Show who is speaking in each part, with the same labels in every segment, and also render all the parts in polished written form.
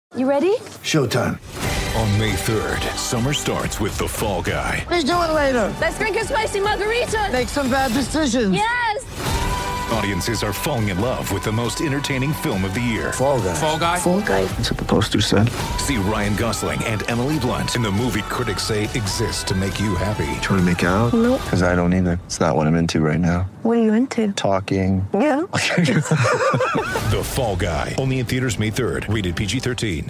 Speaker 1: You ready?
Speaker 2: Showtime.
Speaker 3: On May 3rd, summer starts with The Fall Guy.
Speaker 4: Let's do it later.
Speaker 1: Let's drink a spicy margarita.
Speaker 4: Make some bad decisions.
Speaker 1: Yes!
Speaker 3: Audiences are falling in love with the most entertaining film of the year.
Speaker 2: Fall Guy.
Speaker 5: Fall Guy?
Speaker 1: Fall Guy.
Speaker 2: That's what the poster said.
Speaker 3: See Ryan Gosling and Emily Blunt in the movie critics say exists to make you happy.
Speaker 2: Trying to make it out?
Speaker 1: Nope.
Speaker 2: Because I don't either. It's not what I'm into right now.
Speaker 1: What are you into?
Speaker 2: Talking.
Speaker 1: Yeah.
Speaker 3: The Fall Guy. Only in theaters May 3rd. Rated PG-13.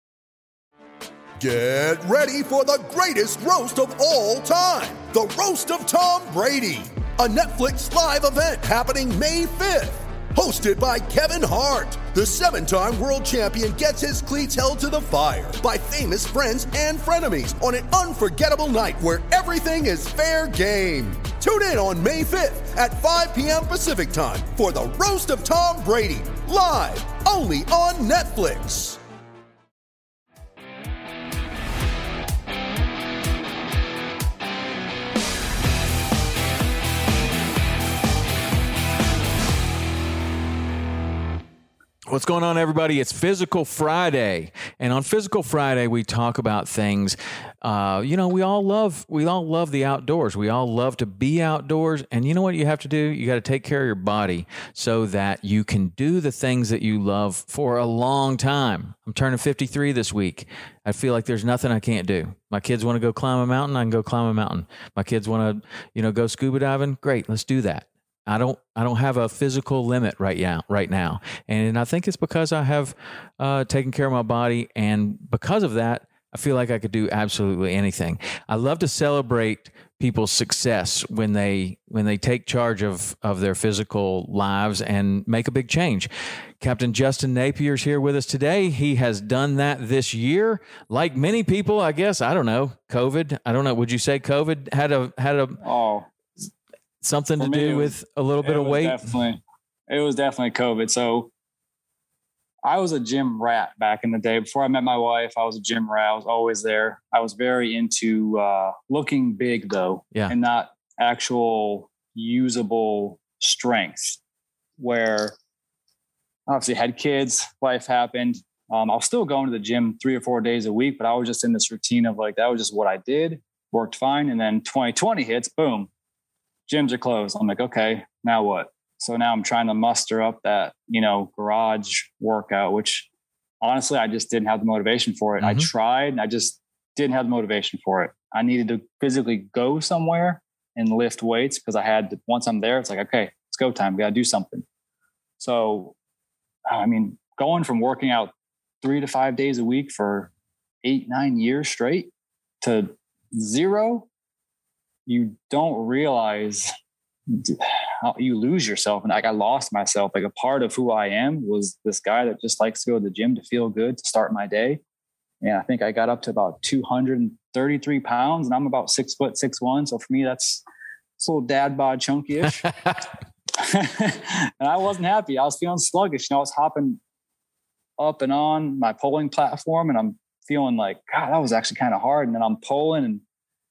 Speaker 6: Get ready for the greatest roast of all time. The Roast of Tom Brady. A Netflix live event happening May 5th. Hosted by Kevin Hart. The 7-time world champion gets his cleats held to the fire by famous friends and frenemies on an unforgettable night where everything is fair game. Tune in on May 5th at 5 p.m. Pacific time for the Roast of Tom Brady. Live only on Netflix.
Speaker 5: What's going on, everybody? It's Physical Friday, and on Physical Friday, we talk about things. We all love the outdoors. We all love to be outdoors, and you know what you have to do? You got to take care of your body so that you can do the things that you love for a long time. I'm turning 53 this week. I feel like there's nothing I can't do. My kids want to go climb a mountain, I can go climb a mountain. My kids want to, go scuba diving. Great, let's do that. I don't have a physical limit right now. And I think it's because I have taken care of my body. And because of that, I feel like I could do absolutely anything. I love to celebrate people's success when they take charge of their physical lives and make a big change. Captain Justin Napier's here with us today. He has done that this year. Like many people, I guess, I don't know, COVID. I don't know. Would you say COVID had a something to do with a little bit of weight?
Speaker 7: It was definitely COVID. So I was a gym rat back in the day. Before I met my wife, I was a gym rat. I was always there. I was very into looking big, though, and not actual usable strength. Where obviously had kids, life happened. I was still going to the gym 3 or 4 days a week, but I was just in this routine of like, that was just what I did, worked fine. And then 2020 hits, boom. Gyms are closed. I'm like, okay, now what? So now I'm trying to muster up that, garage workout, which honestly, I just didn't have the motivation for it. Mm-hmm. I tried and I just didn't have the motivation for it. I needed to physically go somewhere and lift weights because once I'm there, it's like, okay, it's go time. We got to do something. So, going from working out 3 to 5 days a week for 8-9 years straight to 0, you don't realize how you lose yourself. And I lost myself. Like a part of who I am was this guy that just likes to go to the gym to feel good, to start my day. And I think I got up to about 233 pounds and I'm about 6 foot 6'1". So for me, that's a little dad bod chunky-ish. And I wasn't happy. I was feeling sluggish. I was hopping up and on my pulling platform and I'm feeling like, God, that was actually kind of hard. And then I'm pulling and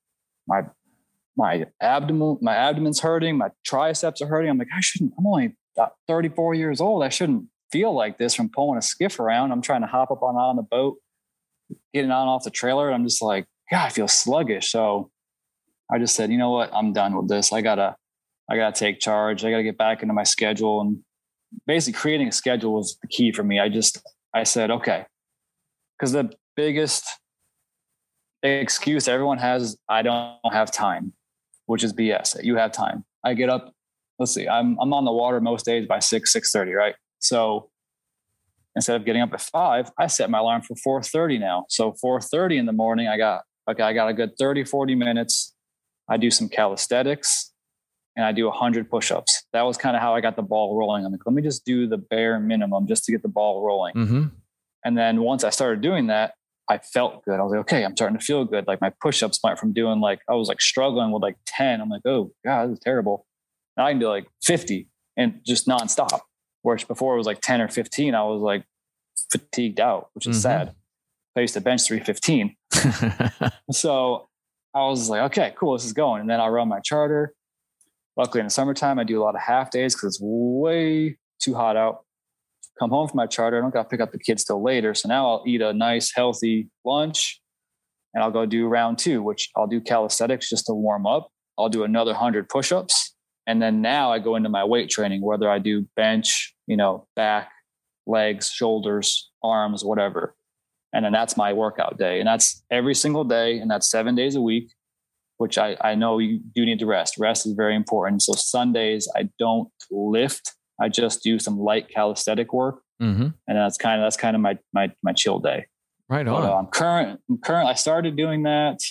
Speaker 7: my abdomen's hurting, my triceps are hurting. I'm like, I'm only 34 years old. I shouldn't feel like this from pulling a skiff around. I'm trying to hop up on the boat, getting on off the trailer. And I'm just like, God, I feel sluggish. So I just said, you know what? I'm done with this. I gotta take charge. I gotta get back into my schedule. And basically creating a schedule was the key for me. I said, okay. Because the biggest excuse everyone has is I don't have time, which is BS. You have time. I get up, let's see, I'm on the water most days by 6:30, right? So instead of getting up at 5, I set my alarm for 4:30 now. So 4:30 in the morning, I got a good 30, 40 minutes. I do some calisthenics and I do 100 push-ups. That was kind of how I got the ball rolling. I'm like, let me just do the bare minimum just to get the ball rolling. Mm-hmm. And then once I started doing that, I felt good. I was like, okay, I'm starting to feel good. Like my push-ups went from doing I was struggling with 10. I'm like, oh God, this is terrible. Now I can do 50 and just nonstop. Whereas before it was 10 or 15, I was fatigued out, which is sad. I used to bench 315. So I was like, okay, cool, this is going. And then I run my charter. Luckily in the summertime, I do a lot of half days because it's way too hot out. come home from my charter. I don't got to pick up the kids till later. So now I'll eat a nice, healthy lunch and I'll go do round 2, which I'll do calisthenics just to warm up. I'll do another 100 push-ups. And then now I go into my weight training, whether I do bench, back, legs, shoulders, arms, whatever. And then that's my workout day. And that's every single day. And that's 7 days a week, which I know you do need to rest. Rest is very important. So Sundays, I don't lift. I just do some light calisthenic work. Mm-hmm. And that's kind of my chill day.
Speaker 5: Right on.
Speaker 7: But, I'm current. I started doing that.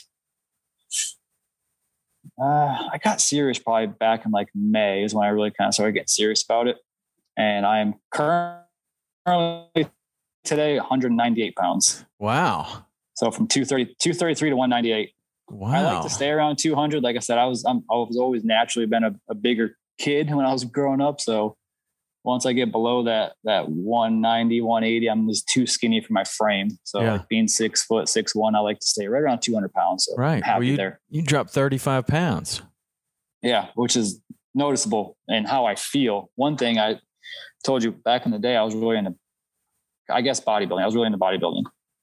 Speaker 7: I got serious probably back in like May is when I really kind of started getting serious about it. And I'm currently today 198 pounds.
Speaker 5: Wow.
Speaker 7: So from 233 to 198.
Speaker 5: Wow.
Speaker 7: I like to stay around 200. Like I said, I was always naturally been a bigger kid when I was growing up. So once I get below that 190, 180, I'm just too skinny for my frame. So like being 6 foot, 6'1", I like to stay right around 200 pounds. So
Speaker 5: right.
Speaker 7: I'm happy there.
Speaker 5: You dropped 35 pounds. Yeah.
Speaker 7: Which is noticeable in how I feel. One thing I told you back in the day, I was really into, bodybuilding. I was really into bodybuilding.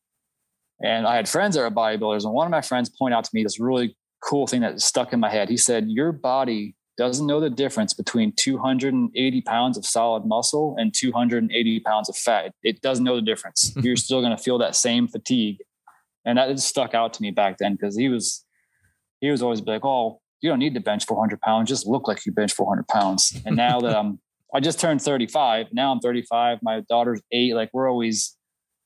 Speaker 7: And I had friends that were bodybuilders. And one of my friends pointed out to me this really cool thing that stuck in my head. He said, your body doesn't know the difference between 280 pounds of solid muscle and 280 pounds of fat. It doesn't know the difference. You're still going to feel that same fatigue. And that just stuck out to me back then because he was always like, oh, you don't need to bench 400 pounds. Just look like you bench 400 pounds. And now that I just turned 35. Now I'm 35. My daughter's 8. Like we're always,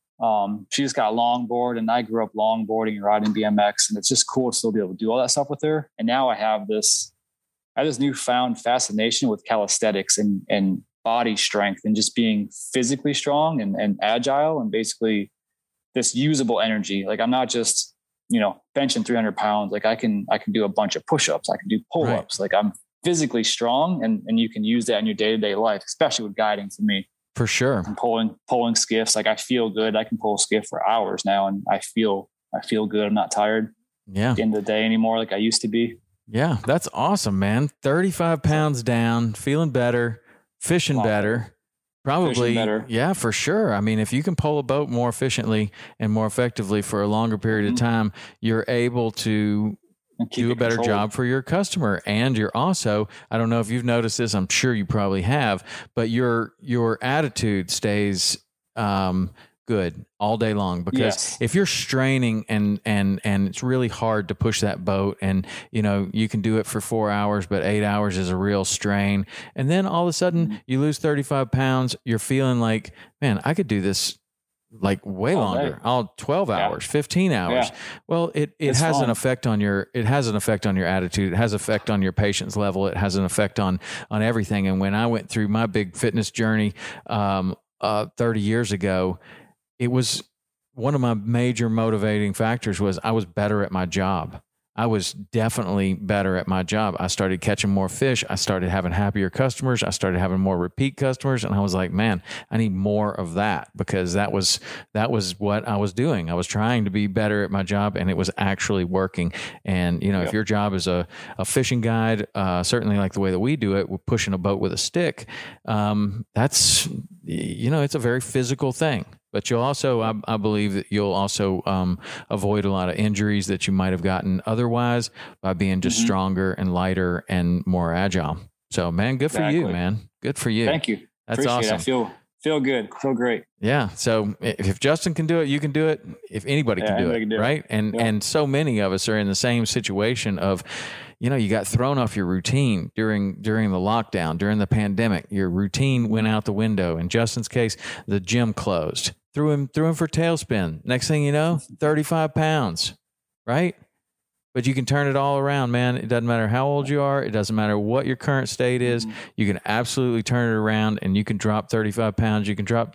Speaker 7: she just got a longboard and I grew up longboarding and riding BMX. And it's just cool to still be able to do all that stuff with her. And now I have this newfound fascination with calisthenics and body strength and just being physically strong and agile and basically this usable energy. Like I'm not just, benching 300 pounds. Like I can do a bunch of push-ups. I can do pull-ups. Right. Like I'm physically strong and you can use that in your day-to-day life, especially with guiding for me.
Speaker 5: For sure.
Speaker 7: And pulling skiffs. Like I feel good. I can pull a skiff for hours now and I feel good. I'm not tired at the end of the day anymore like I used to be.
Speaker 5: Yeah, that's awesome, man. 35 pounds down, feeling better, fishing better. Probably, yeah, for sure. I mean, if you can pull a boat more efficiently and more effectively for a longer period of time, you're able to do a better job for your customer. And you're also, I don't know if you've noticed this, I'm sure you probably have, but your attitude stays good all day long because if you're straining and it's really hard to push that boat and you can do it for 4 hours but 8 hours is a real strain and then all of a sudden you lose 35 pounds, you're feeling like, man, I could do this like way longer, all 12 hours, 15 hours. Well, it has an effect on your attitude. It has an effect on your patience level. It has an effect on everything. And when I went through my big fitness journey 30 years ago, it was one of my major motivating factors was I was better at my job. I was definitely better at my job. I started catching more fish. I started having happier customers. I started having more repeat customers. And I was like, man, I need more of that because that was what I was doing. I was trying to be better at my job and it was actually working. And, if your job is a fishing guide, certainly like the way that we do it, we're pushing a boat with a stick. That's, it's a very physical thing. But you'll also, I believe that you'll also avoid a lot of injuries that you might have gotten otherwise by being just stronger and lighter and more agile. So, man, good for you, man. Good for you.
Speaker 7: Thank you.
Speaker 5: That's
Speaker 7: Appreciate
Speaker 5: awesome.
Speaker 7: It. Feel good. Feel great.
Speaker 5: Yeah. So if Justin can do it, you can do it. If anybody can do it, right? And so many of us are in the same situation of, you got thrown off your routine during the lockdown, during the pandemic. Your routine went out the window. In Justin's case, the gym closed. Threw him for tailspin. Next thing you know, 35 pounds, right? But you can turn it all around, man. It doesn't matter how old you are. It doesn't matter what your current state is. You can absolutely turn it around and you can drop 35 pounds. You can drop,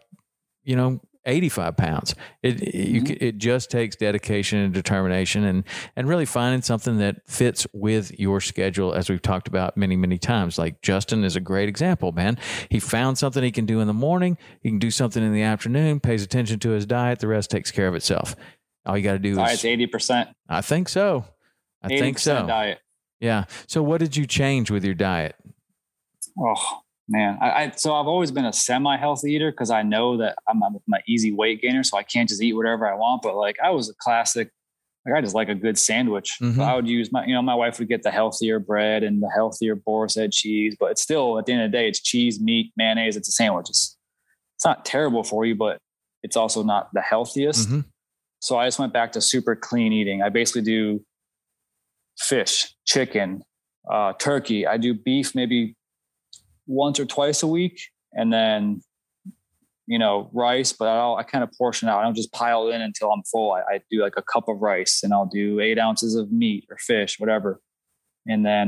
Speaker 5: 85 pounds. It just takes dedication and determination and really finding something that fits with your schedule, as we've talked about many, many times. Like Justin is a great example, man. He found something he can do in the morning. He can do something in the afternoon, pays attention to his diet. The rest takes care of itself. All you got to do
Speaker 7: is 80%.
Speaker 5: I think so. I think so.
Speaker 7: Diet.
Speaker 5: Yeah. So what did you change with your diet?
Speaker 7: Oh, Man, so I've always been a semi-healthy eater because I know that I'm an easy weight gainer, so I can't just eat whatever I want. But like I was a classic, like I just like a good sandwich.
Speaker 5: Mm-hmm.
Speaker 7: So I would use my wife would get the healthier bread and the healthier Boar's Head cheese, but it's still at the end of the day, it's cheese, meat, mayonnaise. It's a sandwich. It's not terrible for you, but it's also not the healthiest.
Speaker 5: Mm-hmm.
Speaker 7: So I just went back to super clean eating. I basically do fish, chicken, turkey. I do beef maybe once or twice a week, and then rice, but I kind of portion out. I don't just pile in until I'm full. I do like a cup of rice, and I'll do 8 ounces of meat or fish, whatever, and then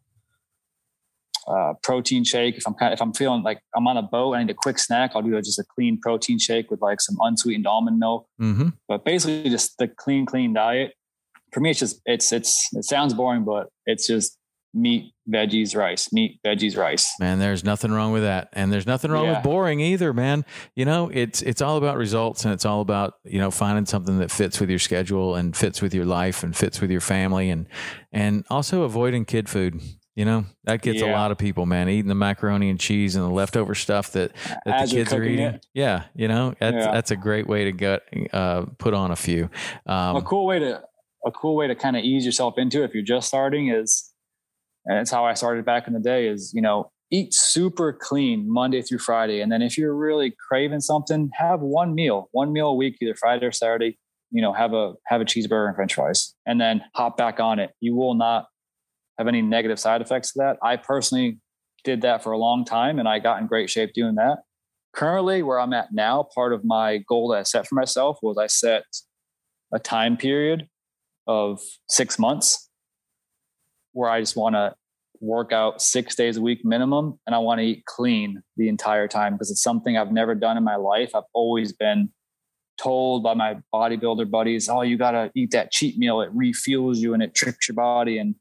Speaker 7: protein shake. If I'm feeling like I'm on a boat and I need a quick snack, I'll do just a clean protein shake with like some unsweetened almond milk.
Speaker 5: Mm-hmm. But
Speaker 7: basically, just the clean diet. For me, it sounds boring, but it's just meat, veggies, rice, meat, veggies, rice.
Speaker 5: Man, there's nothing wrong with that. And there's nothing wrong with boring either, man. It's all about results, and it's all about, finding something that fits with your schedule and fits with your life and fits with your family, and also avoiding kid food. That gets a lot of people, man, eating the macaroni and cheese and the leftover stuff that the kids are eating.
Speaker 7: It.
Speaker 5: Yeah. That's a great way to put on a few.
Speaker 7: A cool way to kind of ease yourself into it if you're just starting is, and it's how I started back in the day, is, eat super clean Monday through Friday. And then if you're really craving something, have one meal a week, either Friday or Saturday, have a cheeseburger and French fries, and then hop back on it. You will not have any negative side effects to that. I personally did that for a long time, and I got in great shape doing that. Currently, where I'm at now, part of my goal that I set for myself was I set a time period of 6 months where I just want to work out 6 days a week minimum, and I want to eat clean the entire time because it's something I've never done in my life. I've always been told by my bodybuilder buddies, "Oh, you got to eat that cheat meal. It refuels you and it tricks your body." And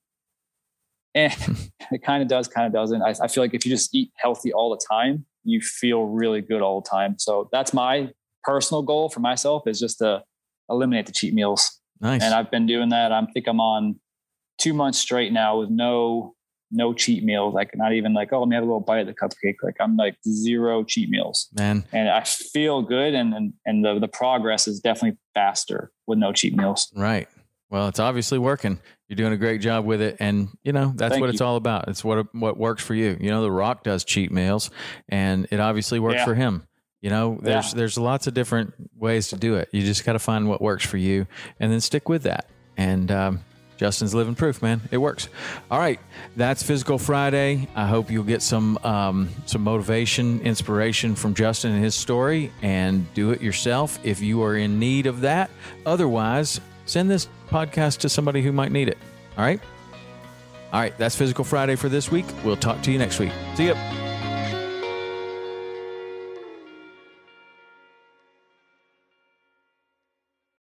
Speaker 7: it kind of does, kind of doesn't. I feel like if you just eat healthy all the time, you feel really good all the time. So that's my personal goal for myself, is just to eliminate the cheat meals.
Speaker 5: Nice.
Speaker 7: And I've been doing that. I think I'm on 2 months straight now with no cheat meals. Like not even like, oh, let me have a little bite of the cupcake. Like I'm like 0 cheat meals,
Speaker 5: man.
Speaker 7: And I feel good. And the progress is definitely faster with no cheat meals.
Speaker 5: Right. Well, it's obviously working. You're doing a great job with it. And that's what it's all about. It's what works for you. The Rock does cheat meals, and it obviously works for him. There's lots of different ways to do it. You just got to find what works for you and then stick with that. And, Justin's living proof, man. It works. All right. That's Physical Friday. I hope you'll get some motivation, inspiration from Justin and his story, and do it yourself if you are in need of that. Otherwise, send this podcast to somebody who might need it. All right. That's Physical Friday for this week. We'll talk to you next week. See ya.